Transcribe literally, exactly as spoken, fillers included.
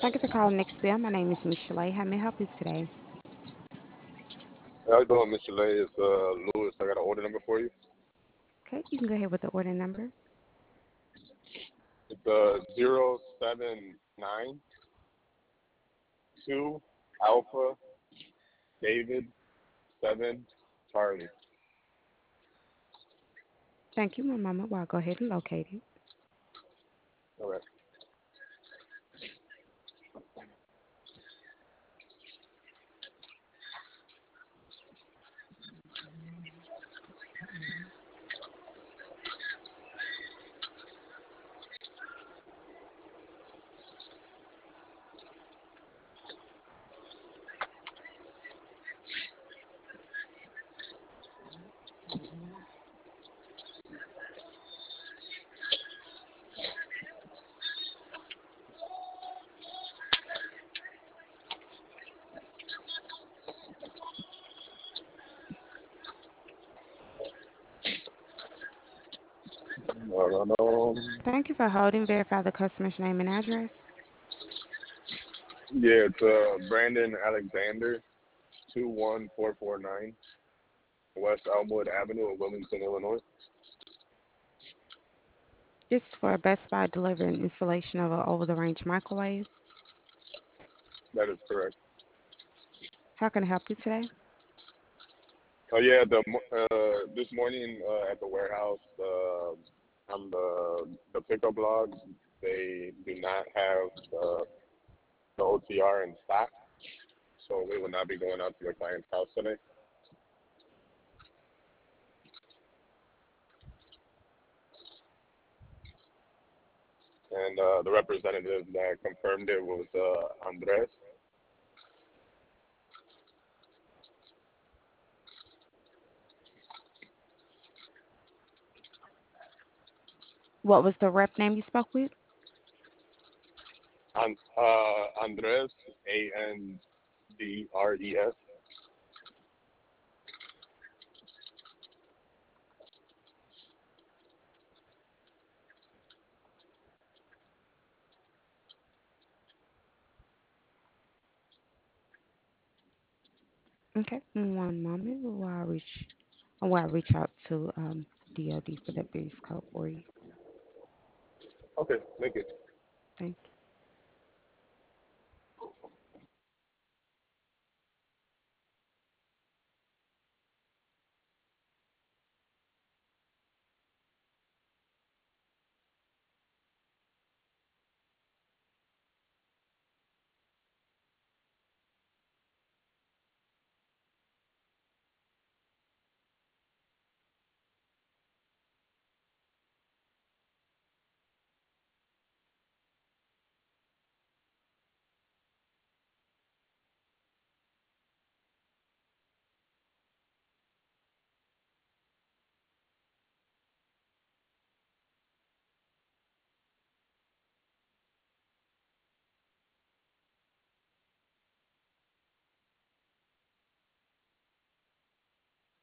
Thank you for calling Next Bill. My name is Michelle. How may I help you today? How you doing, mister Lay? It's uh, Lewis. I got an order number for you. Okay, you can go ahead with the order number. It's uh, zero seven nine two Alpha David seven Charlie. Thank you. One moment while I go ahead and locate it. All right. Um, Thank you for holding. Verify the customer's name and address. yeah, it's uh, Brandon Alexander, two one four four nine West Elmwood Avenue in Wilmington, Illinois. This is for a Best Buy delivery and installation of an over-the-range microwave. That is correct. How can I help you today? Oh yeah, the mo- uh, this morning uh, at the warehouse, uh, on the the pickup log, they do not have uh, the O T R in stock, so we will not be going out to the client's house today. And uh, the representative that confirmed it was uh, Andres. What was the rep name you spoke with? An- uh, Andres, A N D R E S. Okay, one moment while I reach, while I reach out to um, D O D for that base code for you. Okay, thank you. Thank you.